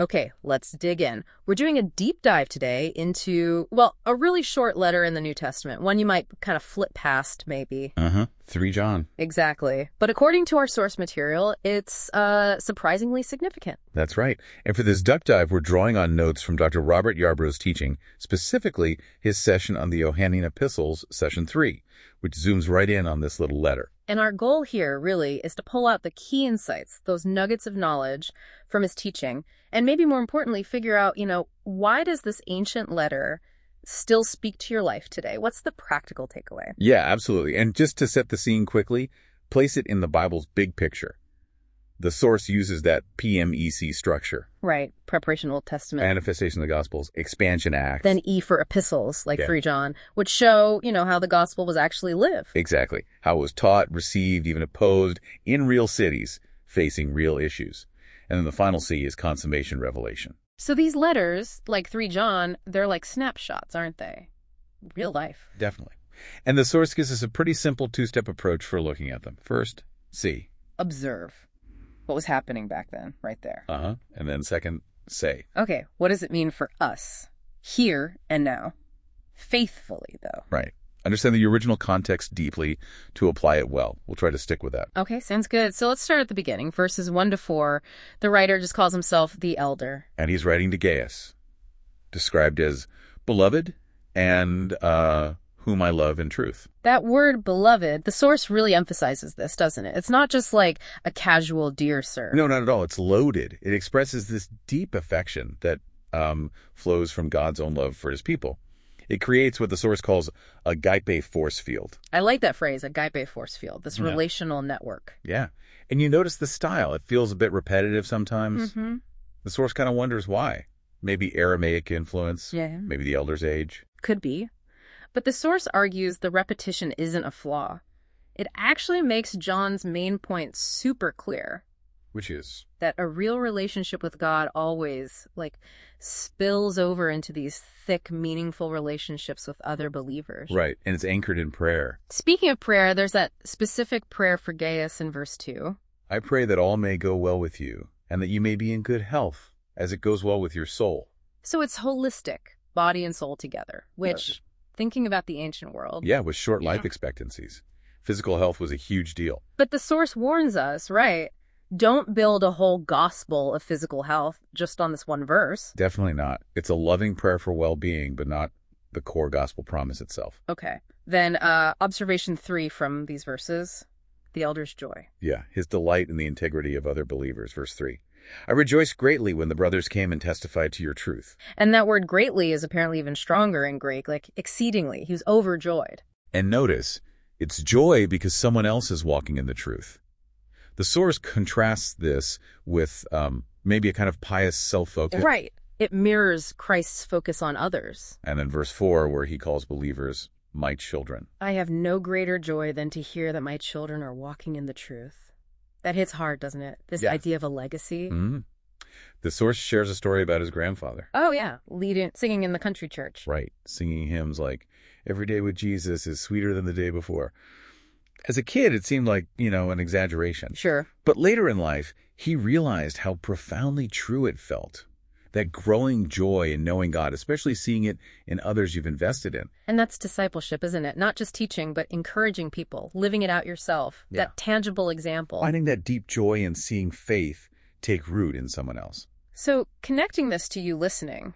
Okay, let's dig in. We're doing a deep dive today into, well, a really short letter in the New Testament, one you might kind of flip past, maybe. 3 John. Exactly. But according to our source material, it's surprisingly significant. That's right. And for this duck dive, we're drawing on notes from Dr. Robert Yarbrough's teaching, specifically his session on the Johannine Epistles, Session 3, which zooms right in on this little letter. And our goal here, really, is to pull out the key insights, those nuggets of knowledge from his teaching, and maybe more importantly, figure out, why does this ancient letter still speak to your life today? What's the practical takeaway? Yeah, absolutely. And just to set the scene quickly, place it in the Bible's big picture. The source uses that PMEC structure. Right. Preparation Old Testament. Manifestation of the Gospels, Expansion Acts. Then E for epistles, like 3 John, which show, how the gospel was actually lived. Exactly. How it was taught, received, even opposed in real cities facing real issues. And then the final C is consummation revelation. So these letters, like 3 John, they're like snapshots, aren't they? Real life. Definitely. And the source gives us a pretty simple 2-step approach for looking at them. First, C. Observe. What was happening back then, right there. And then second, say. Okay, what does it mean for us, here and now? Faithfully, though. Right. Understand the original context deeply to apply it well. We'll try to stick with that. Okay, sounds good. So let's start at the beginning. Verses 1 to 4, the writer just calls himself the elder. And he's writing to Gaius, described as beloved and whom I love in truth. That word beloved, the source really emphasizes this, doesn't it? It's not just like a casual dear sir. No, not at all. It's loaded. It expresses this deep affection that flows from God's own love for his people. It creates what the source calls a agape force field. I like that phrase, agape force field, this relational network. Yeah. And you notice the style. It feels a bit repetitive sometimes. The source kind of wonders why. Maybe Aramaic influence. Yeah. Maybe the elder's age. Could be. But the source argues the repetition isn't a flaw. It actually makes John's main point super clear. Which is? That a real relationship with God always, spills over into these thick, meaningful relationships with other believers. Right, and it's anchored in prayer. Speaking of prayer, there's that specific prayer for Gaius in verse 2. I pray that all may go well with you, and that you may be in good health, as it goes well with your soul. So it's holistic, body and soul together, which, thinking about the ancient world... Yeah, with short life expectancies. Physical health was a huge deal. But the source warns us, right? Don't build a whole gospel of physical health just on this one verse. Definitely not. It's a loving prayer for well-being, but not the core gospel promise itself. Okay. Then observation 3 from these verses, the elder's joy. Yeah, his delight in the integrity of other believers, verse 3. I rejoiced greatly when the brothers came and testified to your truth. And that word greatly is apparently even stronger in Greek, like exceedingly. He was overjoyed. And notice, it's joy because someone else is walking in the truth. The source contrasts this with maybe a kind of pious self-focus. Right. It mirrors Christ's focus on others. And then verse 4, where he calls believers my children. I have no greater joy than to hear that my children are walking in the truth. That hits hard, doesn't it? This idea of a legacy. The source shares a story about his grandfather. Oh, yeah. Singing in the country church. Right. Singing hymns like, every day with Jesus is sweeter than the day before. As a kid, it seemed like, an exaggeration. Sure. But later in life, he realized how profoundly true it felt. That growing joy in knowing God, especially seeing it in others you've invested in. And that's discipleship, isn't it? Not just teaching, but encouraging people, living it out yourself. Yeah. That tangible example. Finding that deep joy in seeing faith take root in someone else. So connecting this to you listening,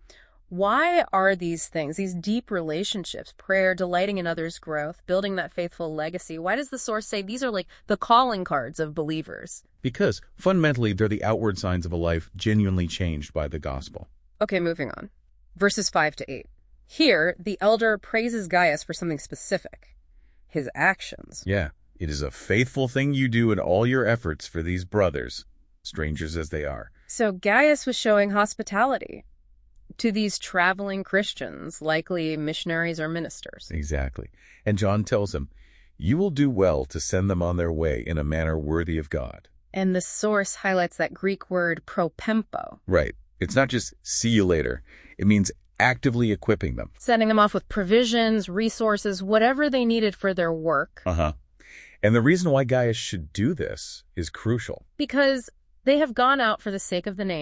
why are these things, these deep relationships, prayer, delighting in others' growth, building that faithful legacy, why does the source say these are like the calling cards of believers? Because fundamentally, they're the outward signs of a life genuinely changed by the gospel. Okay, moving on. Verses 5 to 8. Here, the elder praises Gaius for something specific. His actions. Yeah, it is a faithful thing you do in all your efforts for these brothers, strangers as they are. So Gaius was showing hospitality to these traveling Christians, likely missionaries or ministers. Exactly. And John tells him, you will do well to send them on their way in a manner worthy of God. And the source highlights that Greek word propempo. Right. It's not just see you later. It means actively equipping them. Sending them off with provisions, resources, whatever they needed for their work. And the reason why Gaius should do this is crucial. Because they have gone out for the sake of the name,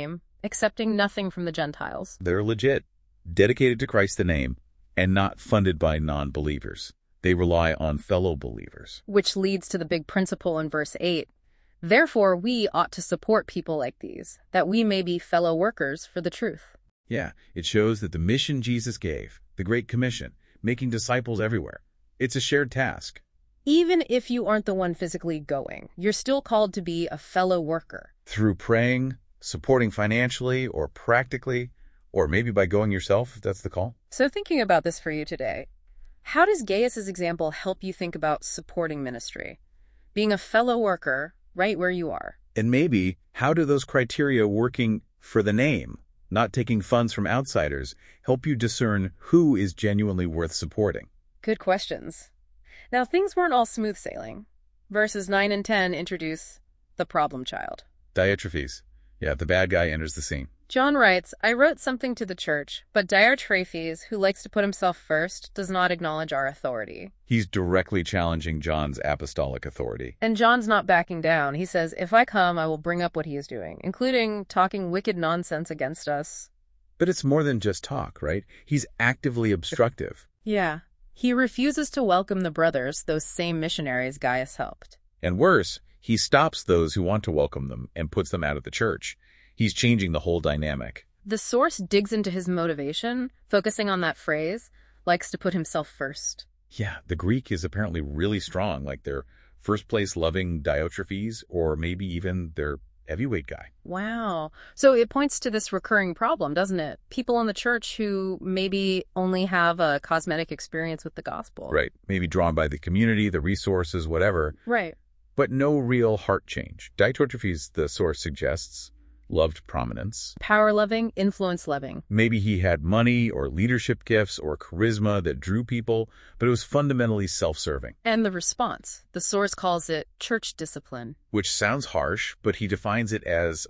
accepting nothing from the Gentiles. They're legit, dedicated to Christ the name, and not funded by non-believers. They rely on fellow believers. Which leads to the big principle in verse 8. Therefore, we ought to support people like these, that we may be fellow workers for the truth. Yeah, it shows that the mission Jesus gave, the Great Commission, making disciples everywhere, it's a shared task. Even if you aren't the one physically going, you're still called to be a fellow worker. Through praying, supporting financially or practically, or maybe by going yourself, if that's the call. So thinking about this for you today, how does Gaius' example help you think about supporting ministry? Being a fellow worker right where you are. And maybe, how do those criteria working for the name, not taking funds from outsiders, help you discern who is genuinely worth supporting? Good questions. Now, things weren't all smooth sailing. Verses 9 and 10 introduce the problem child. Diotrephes. Yeah, the bad guy enters the scene. John writes, I wrote something to the church, but Diotrephes, who likes to put himself first, does not acknowledge our authority. He's directly challenging John's apostolic authority. And John's not backing down. He says, if I come, I will bring up what he is doing, including talking wicked nonsense against us. But it's more than just talk, right? He's actively obstructive. Yeah. He refuses to welcome the brothers, those same missionaries Gaius helped. And worse, he stops those who want to welcome them and puts them out of the church. He's changing the whole dynamic. The source digs into his motivation, focusing on that phrase, likes to put himself first. Yeah, the Greek is apparently really strong, like their first-place loving Diotrephes, or maybe even their heavyweight guy. Wow. So it points to this recurring problem, doesn't it? People in the church who maybe only have a cosmetic experience with the gospel. Right. Maybe drawn by the community, the resources, whatever. Right. But no real heart change. Diotrephes, the source suggests, loved prominence. Power-loving, influence-loving. Maybe he had money or leadership gifts or charisma that drew people, but it was fundamentally self-serving. And the response. The source calls it church discipline. Which sounds harsh, but he defines it as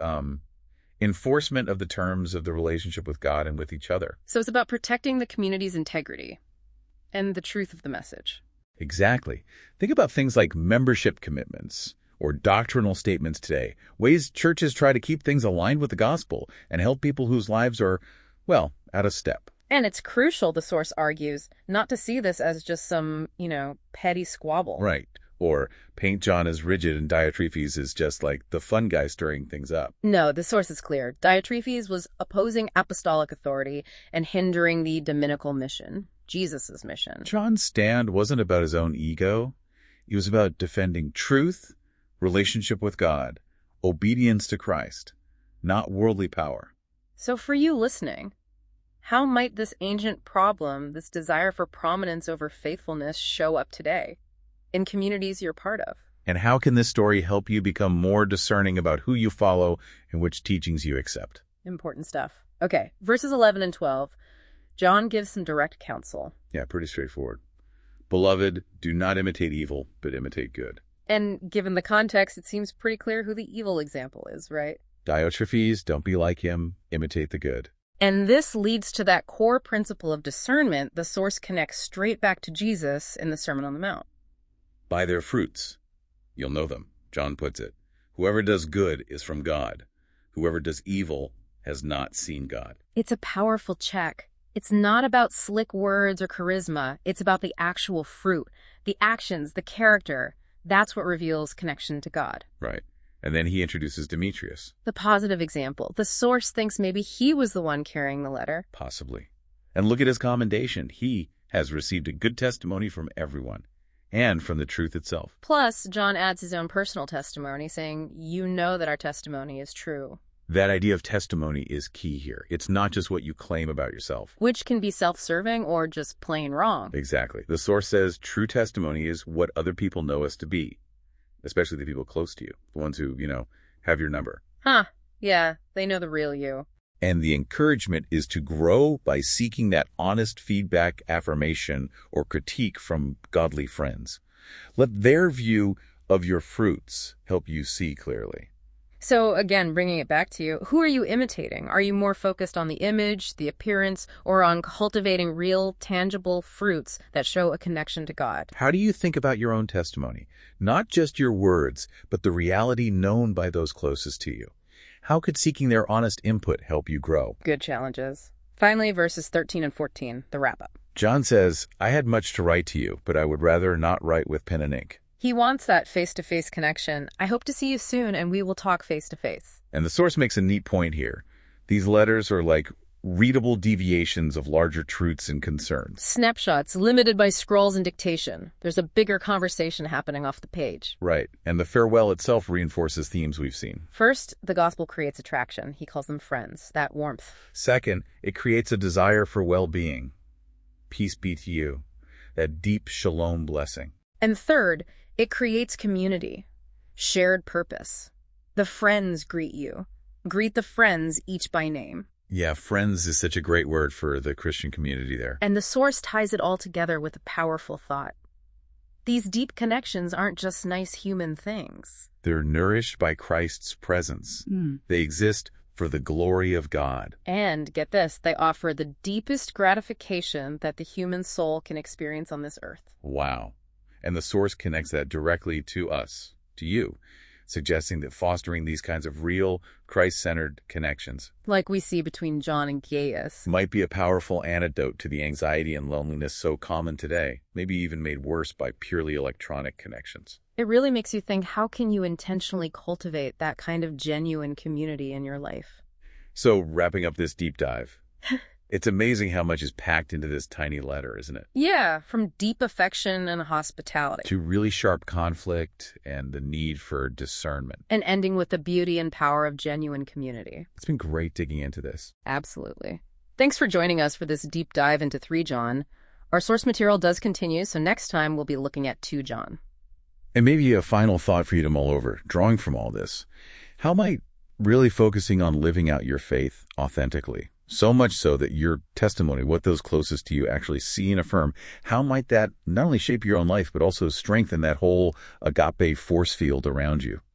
enforcement of the terms of the relationship with God and with each other. So it's about protecting the community's integrity and the truth of the message. Exactly. Think about things like membership commitments or doctrinal statements today, ways churches try to keep things aligned with the gospel and help people whose lives are, well, out of step. And it's crucial, the source argues, not to see this as just some, petty squabble. Right. Or paint John as rigid and Diotrephes is just like the fun guy stirring things up. No, the source is clear. Diotrephes was opposing apostolic authority and hindering the dominical mission, Jesus' mission. John's stand wasn't about his own ego. It was about defending truth, relationship with God, obedience to Christ, not worldly power. So for you listening, how might this ancient problem, this desire for prominence over faithfulness, show up today in communities you're part of? And how can this story help you become more discerning about who you follow and which teachings you accept? Important stuff. Okay, verses 11 and 12, John gives some direct counsel. Yeah, pretty straightforward. Beloved, do not imitate evil, but imitate good. And given the context, it seems pretty clear who the evil example is, right? Diotrephes, don't be like him, imitate the good. And this leads to that core principle of discernment the source connects straight back to Jesus in the Sermon on the Mount. By their fruits, you'll know them, John puts it. Whoever does good is from God. Whoever does evil has not seen God. It's a powerful check. It's not about slick words or charisma. It's about the actual fruit, the actions, the character. That's what reveals connection to God. Right. And then he introduces Demetrius. The positive example. The source thinks maybe he was the one carrying the letter. Possibly. And look at his commendation. He has received a good testimony from everyone and from the truth itself. Plus, John adds his own personal testimony, saying, you know that our testimony is true. That idea of testimony is key here. It's not just what you claim about yourself. Which can be self-serving or just plain wrong. Exactly. The source says true testimony is what other people know us to be, especially the people close to you, the ones who, have your number. Huh. Yeah, they know the real you. And the encouragement is to grow by seeking that honest feedback, affirmation, or critique from godly friends. Let their view of your fruits help you see clearly. So again, bringing it back to you, who are you imitating? Are you more focused on the image, the appearance, or on cultivating real, tangible fruits that show a connection to God? How do you think about your own testimony? Not just your words, but the reality known by those closest to you. How could seeking their honest input help you grow? Good challenges. Finally, verses 13 and 14, the wrap-up. John says, I had much to write to you, but I would rather not write with pen and ink. He wants that face-to-face connection. I hope to see you soon, and we will talk face-to-face. And the source makes a neat point here. These letters are like readable deviations of larger truths and concerns. Snapshots, limited by scrolls and dictation. There's a bigger conversation happening off the page. Right, and the farewell itself reinforces themes we've seen. First, the gospel creates attraction. He calls them friends, that warmth. Second, it creates a desire for well-being. Peace be to you, that deep shalom blessing. And third, it creates community, shared purpose. The friends greet you. Greet the friends each by name. Yeah, friends is such a great word for the Christian community there. And the source ties it all together with a powerful thought. These deep connections aren't just nice human things. They're nourished by Christ's presence. They exist for the glory of God. And, get this, they offer the deepest gratification that the human soul can experience on this earth. Wow. And the source connects that directly to us, to you, suggesting that fostering these kinds of real, Christ-centered connections, like we see between John and Gaius, might be a powerful antidote to the anxiety and loneliness so common today, maybe even made worse by purely electronic connections. It really makes you think, how can you intentionally cultivate that kind of genuine community in your life? So, wrapping up this deep dive, it's amazing how much is packed into this tiny letter, isn't it? Yeah, from deep affection and hospitality to really sharp conflict and the need for discernment. And ending with the beauty and power of genuine community. It's been great digging into this. Absolutely. Thanks for joining us for this deep dive into 3 John. Our source material does continue, so next time we'll be looking at 2 John. And maybe a final thought for you to mull over, drawing from all this. How might really focusing on living out your faith authentically, so much so that your testimony, what those closest to you actually see and affirm, how might that not only shape your own life, but also strengthen that whole agape force field around you?